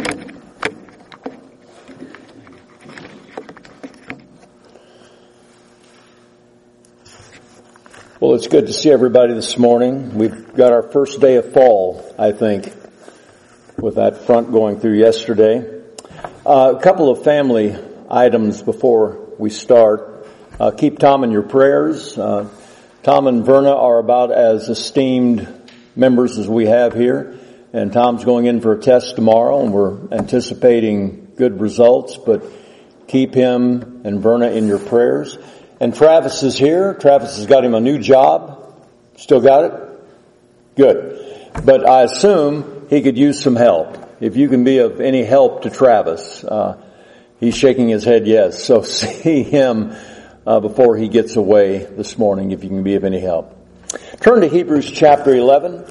Well, it's good to see everybody this morning. We've got our first day of fall, I think, with that front going through yesterday. A couple of family items before we start. Keep Tom in your prayers. Tom and Verna are about as esteemed members as we have here. And Tom's going in for a test tomorrow, and we're anticipating good results, but keep him and Verna in your prayers. And Travis is here. Travis has got him a new job. Still got it? Good. But I assume he could use some help. If you can be of any help to Travis, he's shaking his head yes. So see him before he gets away this morning, if you can be of any help. Turn to Hebrews chapter 11.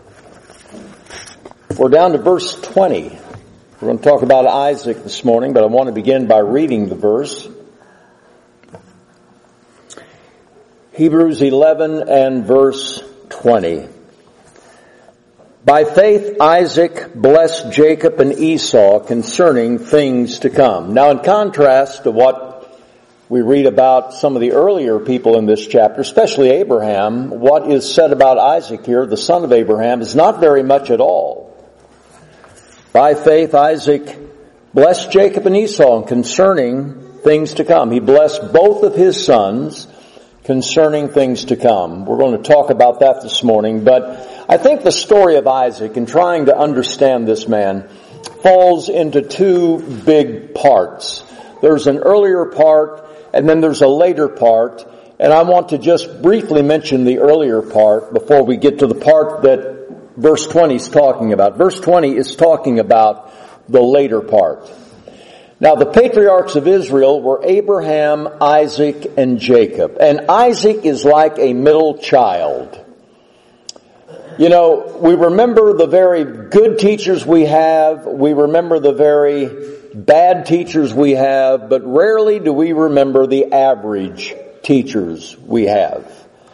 We're down to verse 20. We're going to talk about Isaac this morning, but I want to begin by reading the verse. Hebrews 11 and verse 20. By faith Isaac blessed Jacob and Esau concerning things to come. Now, in contrast to what we read about some of the earlier people in this chapter, especially Abraham, what is said about Isaac here, the son of Abraham, is not very much at all. By faith Isaac blessed Jacob and Esau concerning things to come. He blessed both of his sons concerning things to come. We're going to talk about that this morning, but I think the story of Isaac and trying to understand this man falls into two big parts. There's an earlier part and then there's a later part, and I want to just briefly mention the earlier part before we get to the part that verse 20 is talking about. Verse 20 is talking about the later part. Now, the patriarchs of Israel were Abraham, Isaac, and Jacob. And Isaac is like a middle child. You know, we remember the very good teachers we have. We remember the very bad teachers we have. But rarely do we remember the average teachers we have.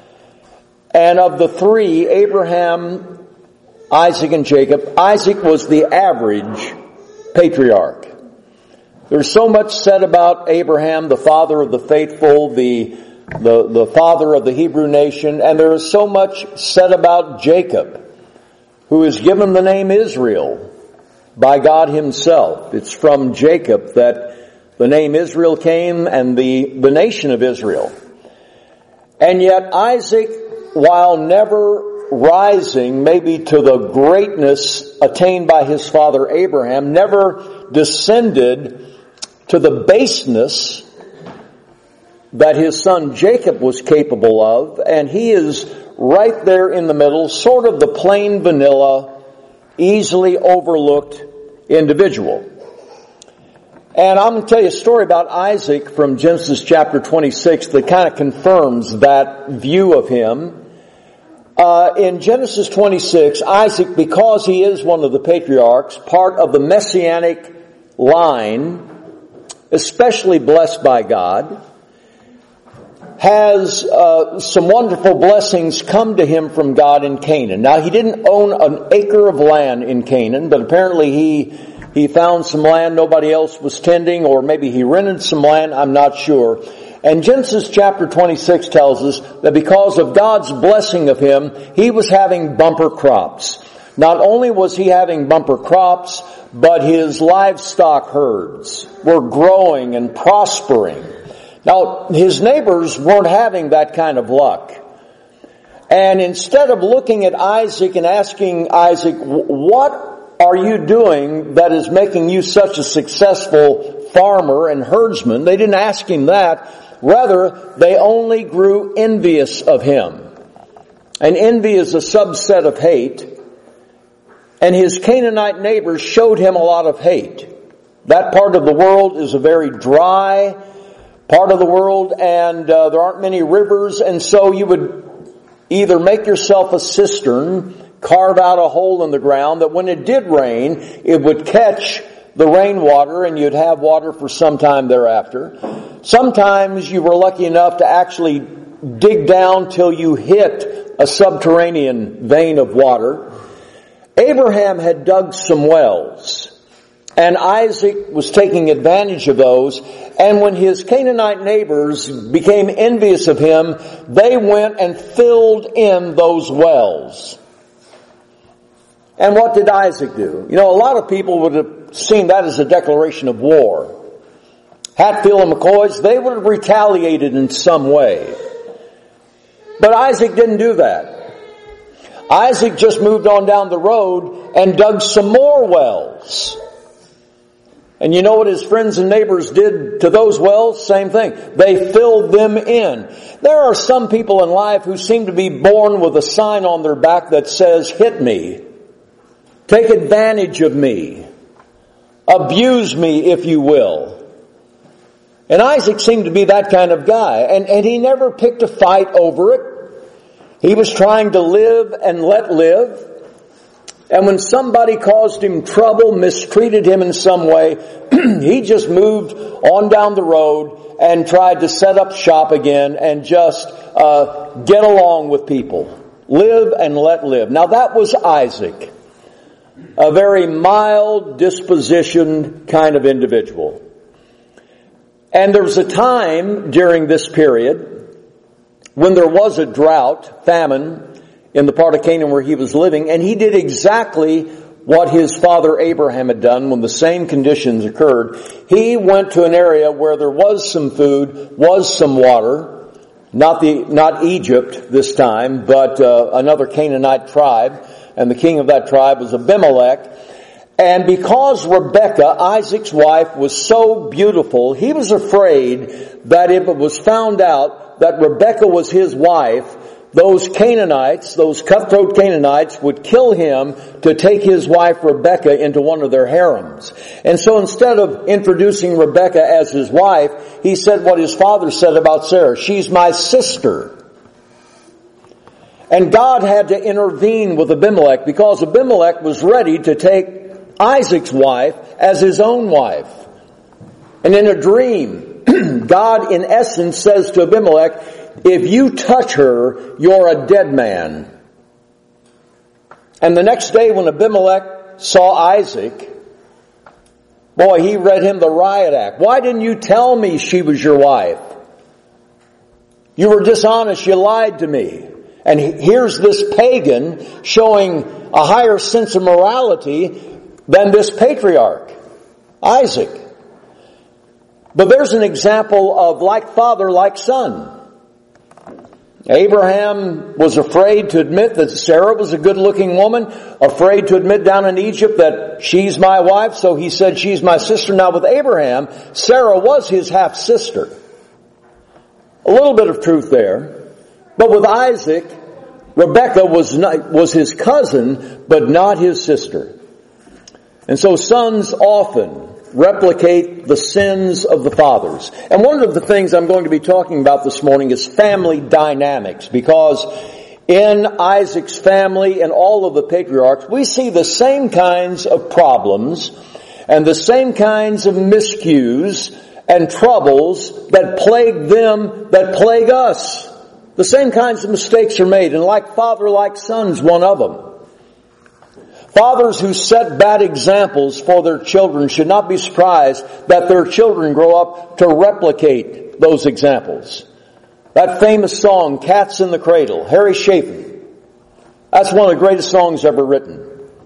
And of the three, Abraham, Isaac, and Jacob, Isaac was the average patriarch. There's so much said about Abraham, the father of the faithful, the father of the Hebrew nation, and there is so much said about Jacob, who is given the name Israel by God himself. It's from Jacob that the name Israel came and the nation of Israel. And yet Isaac, while never rising maybe to the greatness attained by his father Abraham, never descended to the baseness that his son Jacob was capable of, and he is right there in the middle, sort of the plain vanilla, easily overlooked individual. And I'm going to tell you a story about Isaac from Genesis chapter 26 that kind of confirms that view of him. In Genesis 26, Isaac, because he is one of the patriarchs, part of the messianic line, especially blessed by God, has some wonderful blessings come to him from God in Canaan. Now, he didn't own an acre of land in Canaan, but apparently he found some land nobody else was tending, or maybe he rented some land, I'm not sure. And Genesis chapter 26 tells us that because of God's blessing of him, he was having bumper crops. Not only was he having bumper crops, but his livestock herds were growing and prospering. Now, his neighbors weren't having that kind of luck. And instead of looking at Isaac and asking Isaac, what are you doing that is making you such a successful farmer and herdsman? They didn't ask him that. Rather, they only grew envious of him. And envy is a subset of hate. And his Canaanite neighbors showed him a lot of hate. That part of the world is a very dry part of the world, and there aren't many rivers, and so you would either make yourself a cistern, carve out a hole in the ground, that when it did rain, it would catch the rainwater and you'd have water for some time thereafter. Sometimes you were lucky enough to actually dig down till you hit a subterranean vein of water. Abraham had dug some wells. And Isaac was taking advantage of those. And when his Canaanite neighbors became envious of him, they went and filled in those wells. And what did Isaac do? You know, a lot of people would have seen that as a declaration of war. Hatfield and McCoys, they would have retaliated in some way. But Isaac didn't do that. Isaac just moved on down the road and dug some more wells. And you know what his friends and neighbors did to those wells? Same thing. They filled them in. There are some people in life who seem to be born with a sign on their back that says, hit me. Take advantage of me. Abuse me, if you will. And Isaac seemed to be that kind of guy. And he never picked a fight over it. He was trying to live and let live. And when somebody caused him trouble, mistreated him in some way, he just moved on down the road and tried to set up shop again and just get along with people. Live and let live. Now that was Isaac. A very mild dispositioned kind of individual. And there was a time during this period when there was a drought, famine, in the part of Canaan where he was living, and he did exactly what his father Abraham had done when the same conditions occurred. He went to an area where there was some food, was some water, not Egypt this time, but another Canaanite tribe, and the king of that tribe was Abimelech. And because Rebekah, Isaac's wife, was so beautiful, he was afraid that if it was found out that Rebekah was his wife, those Canaanites, those cutthroat Canaanites, would kill him to take his wife Rebekah into one of their harems. And so instead of introducing Rebekah as his wife, he said what his father said about Sarah. She's my sister. And God had to intervene with Abimelech because Abimelech was ready to take Isaac's wife as his own wife. And in a dream, God in essence says to Abimelech, if you touch her, you're a dead man. And the next day when Abimelech saw Isaac, boy, he read him the riot act. Why didn't you tell me she was your wife? You were dishonest. You lied to me. And here's this pagan showing a higher sense of morality than this patriarch, Isaac. But there's an example of like father, like son. Abraham was afraid to admit that Sarah was a good-looking woman, afraid to admit down in Egypt that she's my wife, so he said she's my sister. Now with Abraham, Sarah was his half-sister. A little bit of truth there. But with Isaac, Rebekah was his cousin, but not his sister. And so sons often replicate the sins of the fathers. And one of the things I'm going to be talking about this morning is family dynamics, because in Isaac's family and all of the patriarchs, we see the same kinds of problems and the same kinds of miscues and troubles that plague them, that plague us. The same kinds of mistakes are made, and like father, like son's one of them. Fathers who set bad examples for their children should not be surprised that their children grow up to replicate those examples. That famous song, Cats in the Cradle, Harry Chapin. That's one of the greatest songs ever written.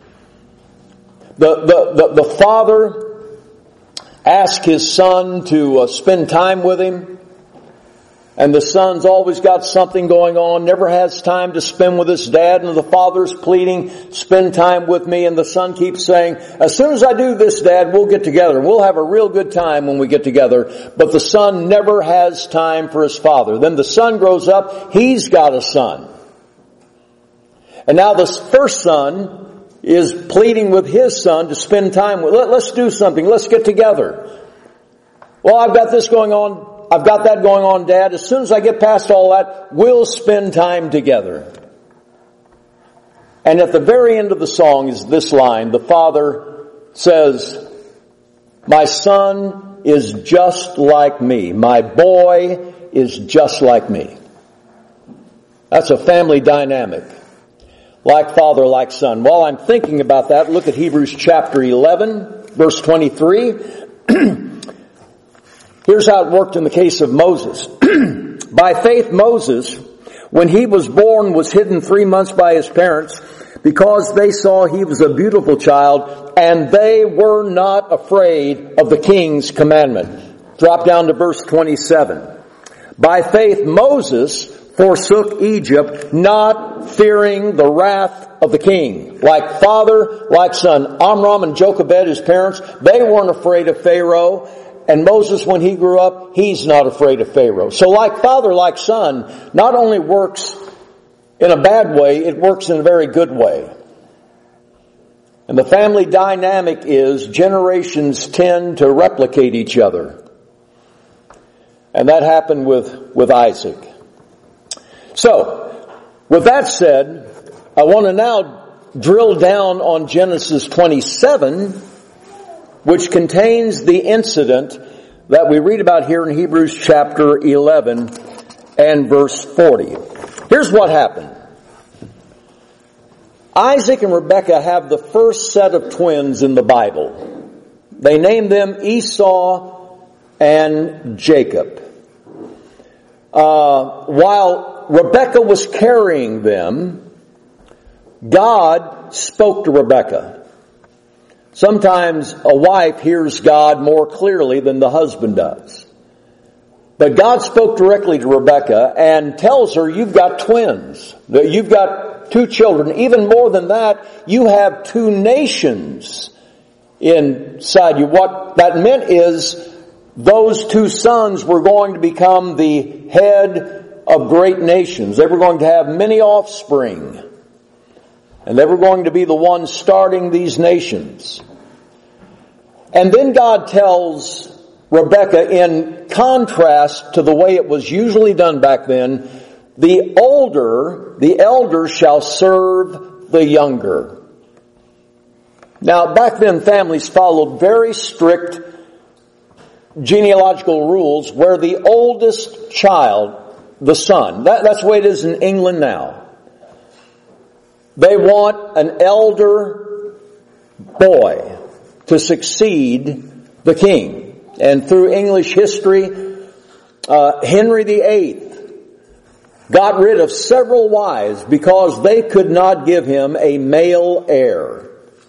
The father asked his son to spend time with him. And the son's always got something going on, never has time to spend with his dad, and the father's pleading, spend time with me, and the son keeps saying, as soon as I do this, Dad, we'll get together. We'll have a real good time when we get together. But the son never has time for his father. Then the son grows up, he's got a son. And now the first son is pleading with his son to spend time with, let's do something, let's get together. Well, I've got this going on. I've got that going on, Dad. As soon as I get past all that, we'll spend time together. And at the very end of the song is this line. The father says, my son is just like me. My boy is just like me. That's a family dynamic. Like father, like son. While I'm thinking about that, look at Hebrews chapter 11. verse 23. Here's how it worked in the case of Moses. By faith, Moses, when he was born, was hidden 3 months by his parents because they saw he was a beautiful child, and they were not afraid of the king's commandment. Drop down to verse 27. By faith, Moses forsook Egypt, not fearing the wrath of the king. Like father, like son. Amram and Jochebed, his parents, they weren't afraid of Pharaoh. And Moses, when he grew up, he's not afraid of Pharaoh. So like father, like son, not only works in a bad way, it works in a very good way. And the family dynamic is generations tend to replicate each other. And that happened with Isaac. So, with that said, I want to now drill down on Genesis 27, which contains the incident that we read about here in Hebrews chapter 11 and verse 40. Here's what happened. Isaac and Rebekah have the first set of twins in the Bible. They named them Esau and Jacob. While Rebekah was carrying them, God spoke to Rebekah. Sometimes a wife hears God more clearly than the husband does. But God spoke directly to Rebekah and tells her, you've got twins. You've got 2 children. Even more than that, you have 2 nations inside you. What that meant is those 2 sons were going to become the head of great nations. They were going to have many offspring. And they were going to be the ones starting these nations. And then God tells Rebekah, in contrast to the way it was usually done back then, the elder shall serve the younger. Now, back then families followed very strict genealogical rules where the oldest child, the son, that's the way it is in England now. They want an elder boy to succeed the king. And through English history, Henry VIII got rid of several wives because they could not give him a male heir.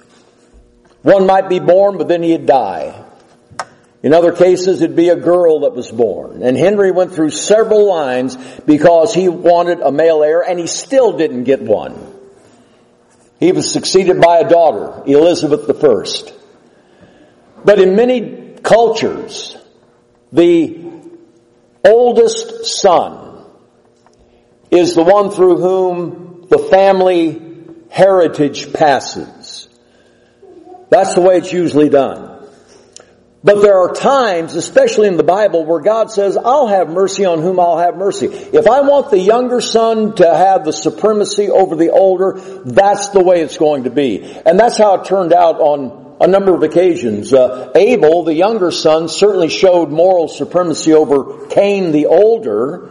One might be born, but then he'd die. In other cases, it'd be a girl that was born. And Henry went through several lines because he wanted a male heir, and he still didn't get one. He was succeeded by a daughter, Elizabeth I. But in many cultures, the oldest son is the one through whom the family heritage passes. That's the way it's usually done. But there are times, especially in the Bible, where God says, I'll have mercy on whom I'll have mercy. If I want the younger son to have the supremacy over the older, that's the way it's going to be. And that's how it turned out on a number of occasions. Abel, the younger son, certainly showed moral supremacy over Cain, the older.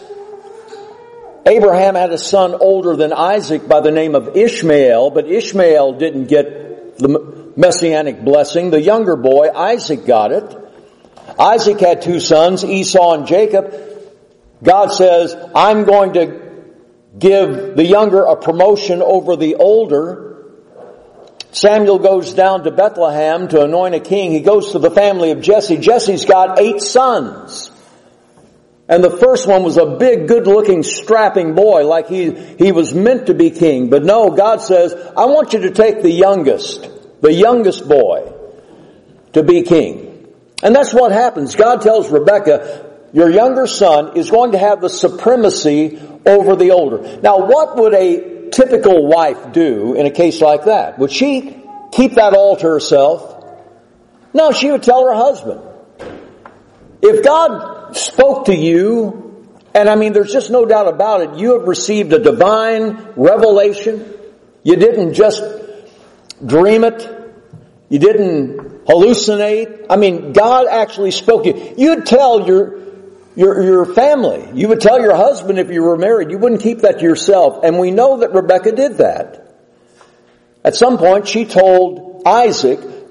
Abraham had a son older than Isaac by the name of Ishmael, but Ishmael didn't get the Messianic blessing. The younger boy, Isaac, got it. Isaac had 2 sons, Esau and Jacob. God says, I'm going to give the younger a promotion over the older. Samuel goes down to Bethlehem to anoint a king. He goes to the family of Jesse. Jesse's got 8 sons. And the first one was a big, good-looking, strapping boy, like he was meant to be king. But no, God says, I want you to take the youngest boy, to be king. And that's what happens. God tells Rebekah, your younger son is going to have the supremacy over the older. Now, what would a typical wife do in a case like that? Would she keep that all to herself? No, she would tell her husband. If God spoke to you, and I mean, there's just no doubt about it, you have received a divine revelation. You didn't just dream it. You didn't hallucinate. I mean, God actually spoke to you. You'd tell your family. You would tell your husband if you were married. You wouldn't keep that to yourself. And we know that Rebekah did that. At some point, she told Isaac,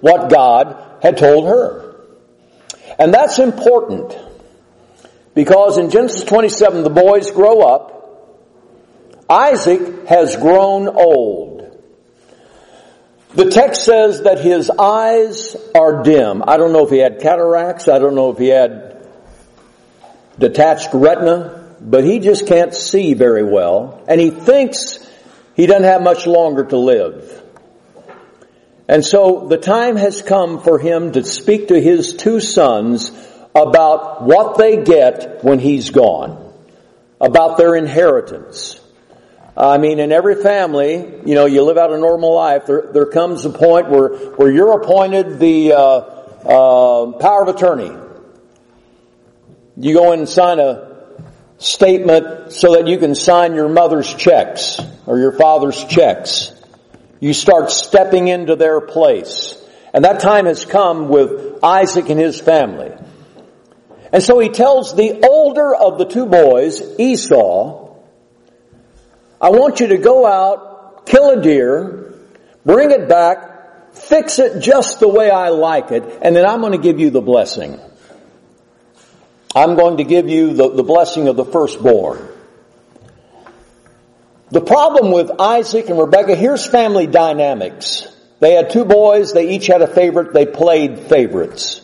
what God had told her. And that's important because in Genesis 27, the boys grow up. Isaac has grown old. The text says that his eyes are dim. I don't know if he had cataracts. I don't know if he had detached retina. But he just can't see very well. And he thinks he doesn't have much longer to live. And so the time has come for him to speak to his two sons about what they get when he's gone. About their inheritance. I mean, in every family, you know, you live out a normal life. There comes a point where you're appointed the power of attorney. You go in and sign a statement so that you can sign your mother's checks or your father's checks. You start stepping into their place. And that time has come with Isaac and his family. And so he tells the older of the two boys, Esau, I want you to go out, kill a deer, bring it back, fix it just the way I like it, and then I'm going to give you the blessing. I'm going to give you the blessing of the firstborn. The problem with Isaac and Rebekah, here's family dynamics. They had two boys, they each had a favorite, they played favorites.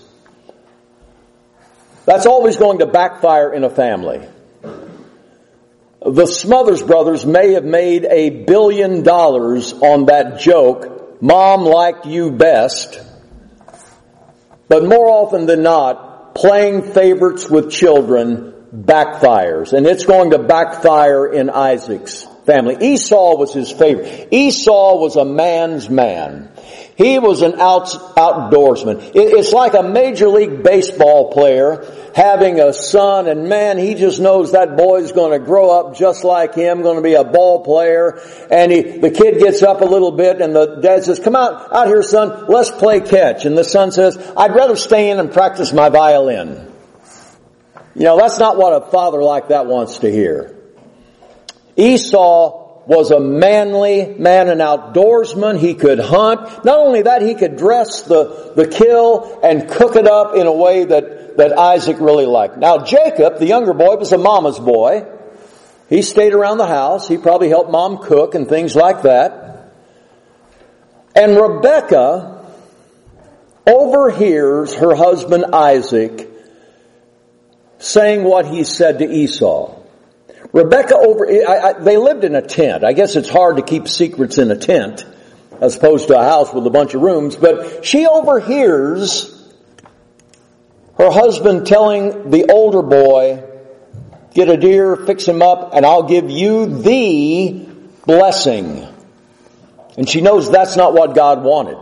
That's always going to backfire in a family. The Smothers brothers may have made $1 billion on that joke, Mom liked you best. But more often than not, playing favorites with children backfires. And it's going to backfire in Isaac's family. Esau was his favorite. Esau was a man's man. He was an outdoorsman. It's like a Major League Baseball player having a son, and man, he just knows that boy's going to grow up just like him, going to be a ball player. And the kid gets up a little bit, and the dad says, come out here, son, let's play catch. And the son says, I'd rather stay in and practice my violin. You know, that's not what a father like that wants to hear. Esau was a manly man, an outdoorsman. He could hunt. Not only that, he could dress the kill and cook it up in a way that Isaac really liked. Now Jacob, the younger boy, was a mama's boy. He stayed around the house. He probably helped mom cook and things like that. And Rebekah overhears her husband Isaac saying what he said to Esau. Rebekah they lived in a tent. I guess it's hard to keep secrets in a tent as opposed to a house with a bunch of rooms. But she overhears her husband telling the older boy, get a deer, fix him up, and I'll give you the blessing. And she knows that's not what God wanted.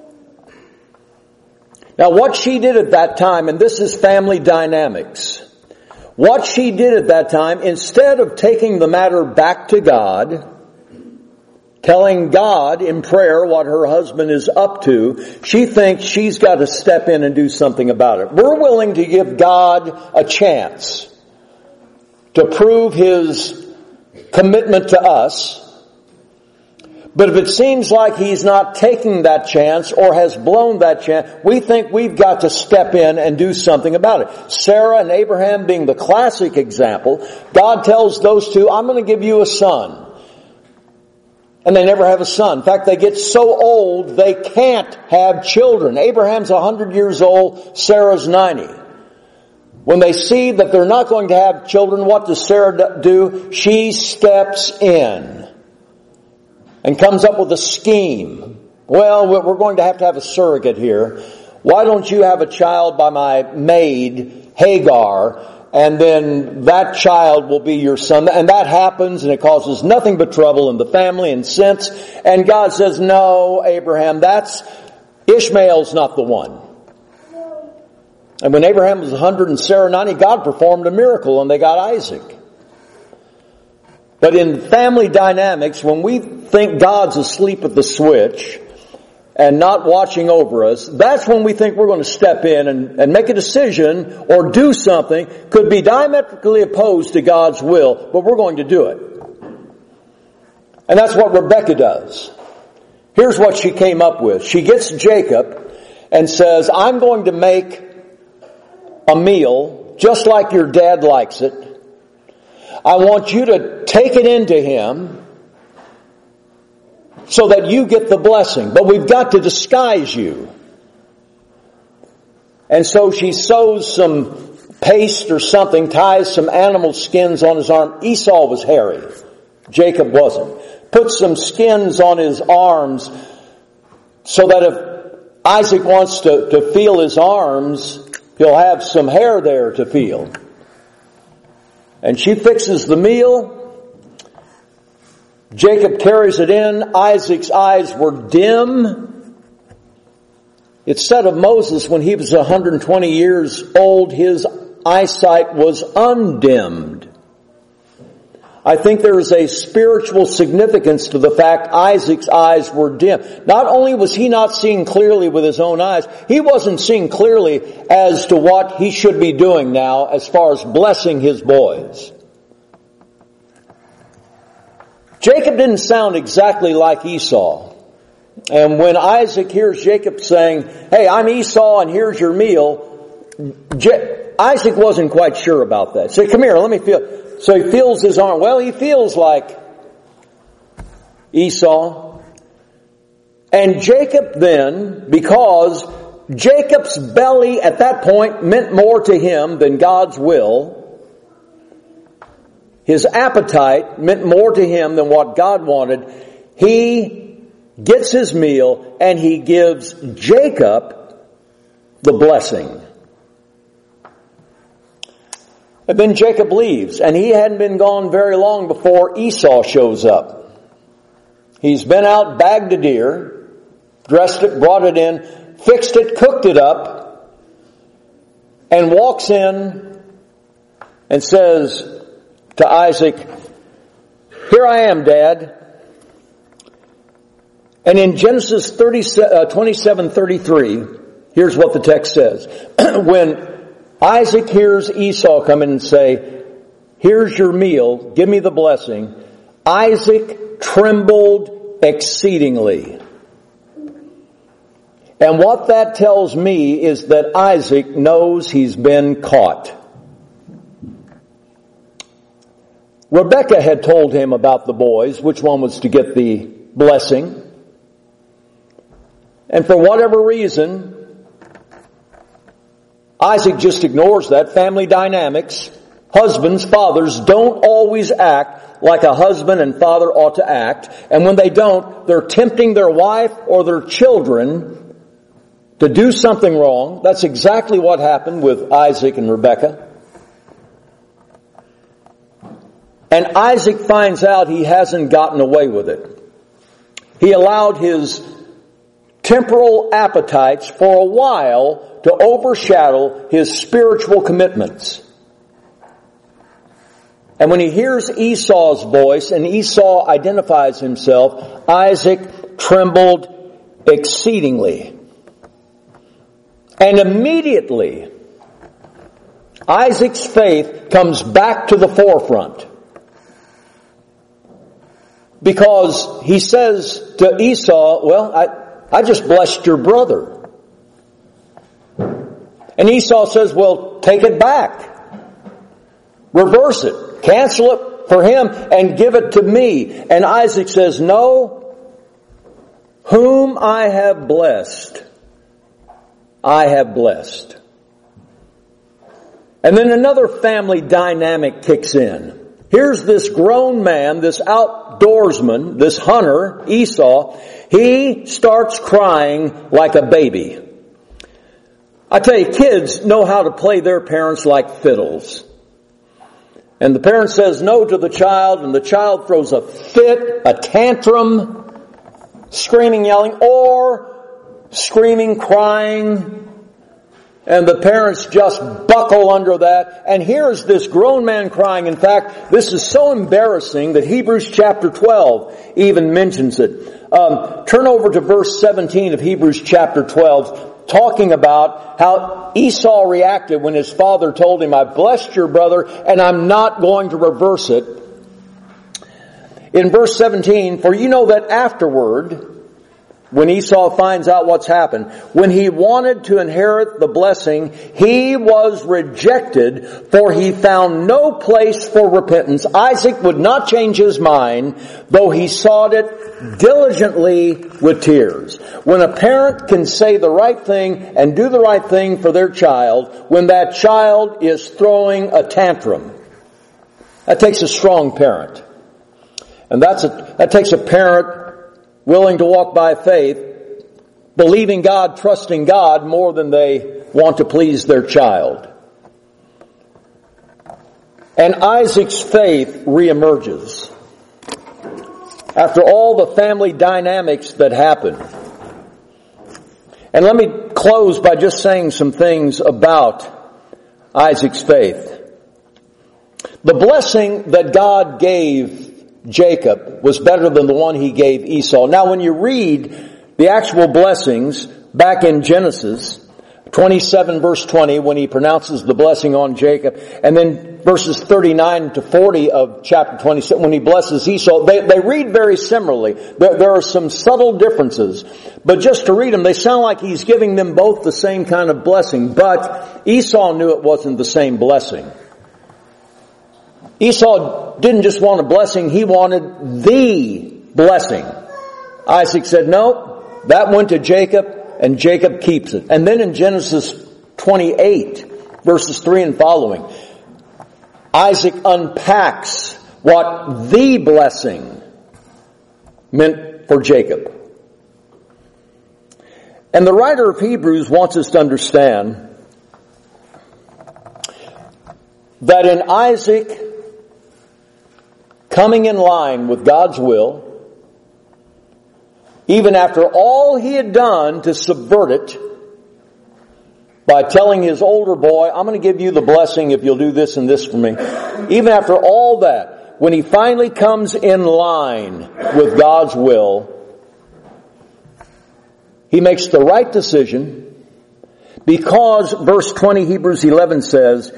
Now what she did at that time, and this is family dynamics, what she did at that time, instead of taking the matter back to God, telling God in prayer what her husband is up to, she thinks she's got to step in and do something about it. We're willing to give God a chance to prove His commitment to us. But if it seems like He's not taking that chance or has blown that chance, we think we've got to step in and do something about it. Sarah and Abraham being the classic example, God tells those two, I'm going to give you a son. And they never have a son. In fact, they get so old they can't have children. Abraham's 100 years old, Sarah's 90. When they see that they're not going to have children, what does Sarah do? She steps in and comes up with a scheme. Well, we're going to have a surrogate here. Why don't you have a child by my maid, Hagar, and then that child will be your son. And that happens, and it causes nothing but trouble in the family and sense. And God says, no, Abraham, Ishmael's not the one. And when Abraham was 100 and Sarah 90, God performed a miracle and they got Isaac. But in family dynamics, when we think God's asleep at the switch and not watching over us, that's when we think we're going to step in and make a decision or do something. Could be diametrically opposed to God's will, but we're going to do it. And that's what Rebekah does. Here's what she came up with. She gets Jacob and says, I'm going to make a meal just like your dad likes it. I want you to take it into him so that you get the blessing. But we've got to disguise you. And so she sews some paste or something, ties some animal skins on his arm. Esau was hairy. Jacob wasn't. Puts some skins on his arms so that if Isaac wants to feel his arms, he'll have some hair there to feel. And she fixes the meal. Jacob carries it in. Isaac's eyes were dim. It's said of Moses when he was 120 years old, his eyesight was undimmed. I think there is a spiritual significance to the fact Isaac's eyes were dim. Not only was he not seeing clearly with his own eyes, he wasn't seeing clearly as to what he should be doing now as far as blessing his boys. Jacob didn't sound exactly like Esau. And when Isaac hears Jacob saying, hey, I'm Esau and here's your meal, Isaac wasn't quite sure about that. Say, come here, let me feel. So he feels his arm. Well, he feels like Esau. And Jacob then, because Jacob's belly at that point meant more to him than God's will, his appetite meant more to him than what God wanted, he gets his meal and he gives Jacob the blessing. And then Jacob leaves, and he hadn't been gone very long before Esau shows up. He's been out, bagged a deer, dressed it, brought it in, fixed it, cooked it up, and walks in and says to Isaac, here I am, Dad. And in Genesis 27:33, here's what the text says. When Isaac hears Esau come in and say, here's your meal, give me the blessing, Isaac trembled exceedingly. And what that tells me is that Isaac knows he's been caught. Rebekah had told him about the boys, which one was to get the blessing. And for whatever reason, Isaac just ignores that. Family dynamics. Husbands, fathers don't always act like a husband and father ought to act. And when they don't, they're tempting their wife or their children to do something wrong. That's exactly what happened with Isaac and Rebekah. And Isaac finds out he hasn't gotten away with it. He allowed his temporal appetites for a while to overshadow his spiritual commitments. And when he hears Esau's voice, and Esau identifies himself, Isaac trembled exceedingly. And immediately, Isaac's faith comes back to the forefront. Because he says to Esau, well, I just blessed your brother. And Esau says, well, take it back. Reverse it. Cancel it for him and give it to me. And Isaac says, no. Whom I have blessed, I have blessed. And then another family dynamic kicks in. Here's this grown man, this outdoorsman, this hunter, Esau. He starts crying like a baby. I tell you, kids know how to play their parents like fiddles. And the parent says no to the child, and the child throws a fit, a tantrum, screaming, yelling, or screaming, crying. And the parents just buckle under that. And here's this grown man crying. In fact, this is so embarrassing that Hebrews chapter 12 even mentions it. Turn over to verse 17 of Hebrews chapter 12, talking about how Esau reacted when his father told him, I blessed your brother and I'm not going to reverse it. In verse 17, for you know that afterward when Esau finds out what's happened. When he wanted to inherit the blessing, he was rejected, for he found no place for repentance. Isaac would not change his mind, though he sought it diligently with tears. When a parent can say the right thing and do the right thing for their child, when that child is throwing a tantrum, that takes a strong parent. And that takes a parent willing to walk by faith, believing God, trusting God more than they want to please their child. And Isaac's faith reemerges after all the family dynamics that happened. And let me close by just saying some things about Isaac's faith. The blessing that God gave Jacob was better than the one he gave Esau. Now when you read the actual blessings back in Genesis 27 verse 20, when he pronounces the blessing on Jacob, and then verses 39 to 40 of chapter 27 when he blesses Esau, they read very similarly. There are some subtle differences, but just to read them, they sound like he's giving them both the same kind of blessing, but Esau knew it wasn't the same blessing. Esau didn't just want a blessing, he wanted the blessing. Isaac said, no, that went to Jacob, and Jacob keeps it. And then in Genesis 28, verses 3 and following, Isaac unpacks what the blessing meant for Jacob. And the writer of Hebrews wants us to understand that in Isaac coming in line with God's will, even after all he had done to subvert it by telling his older boy, I'm going to give you the blessing if you'll do this and this for me. Even after all that, when he finally comes in line with God's will, he makes the right decision because verse 20 Hebrews 11 says,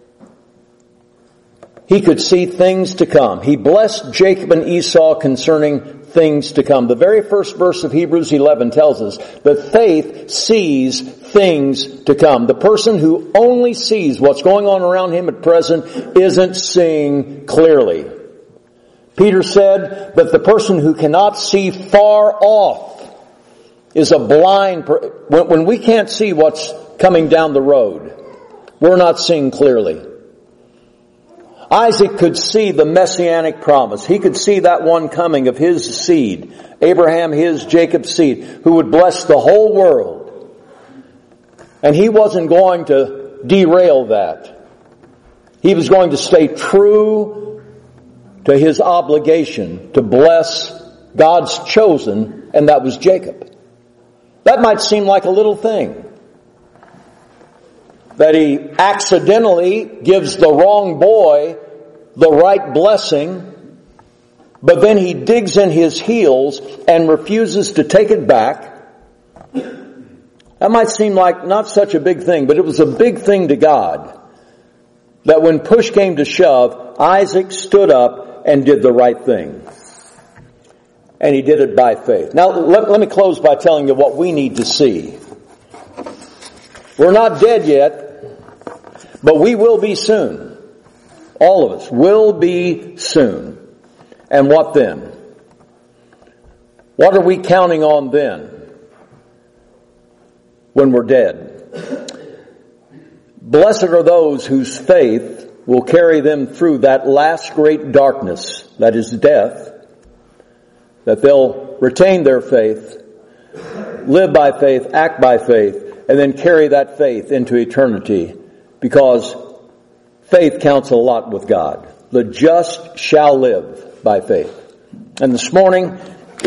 he could see things to come. He blessed Jacob and Esau concerning things to come. The very first verse of Hebrews 11 tells us that faith sees things to come. The person who only sees what's going on around him at present isn't seeing clearly. Peter said that the person who cannot see far off is a blind person. When we can't see what's coming down the road, we're not seeing clearly. Isaac could see the messianic promise. He could see that one coming of his seed, Abraham, his Jacob's seed, who would bless the whole world. And he wasn't going to derail that. He was going to stay true to his obligation to bless God's chosen, and that was Jacob. That might seem like a little thing, that he accidentally gives the wrong boy the right blessing, but then he digs in his heels and refuses to take it back. That might seem like not such a big thing, but it was a big thing to God. That when push came to shove, Isaac stood up and did the right thing. And he did it by faith. Now let me close by telling you what we need to see. We're not dead yet, but we will be soon. All of us will be soon. And what then? What are we counting on then? When we're dead. Blessed are those whose faith will carry them through that last great darkness, that is death, that they'll retain their faith, live by faith, act by faith, and then carry that faith into eternity, because faith counts a lot with God. The just shall live by faith. And this morning,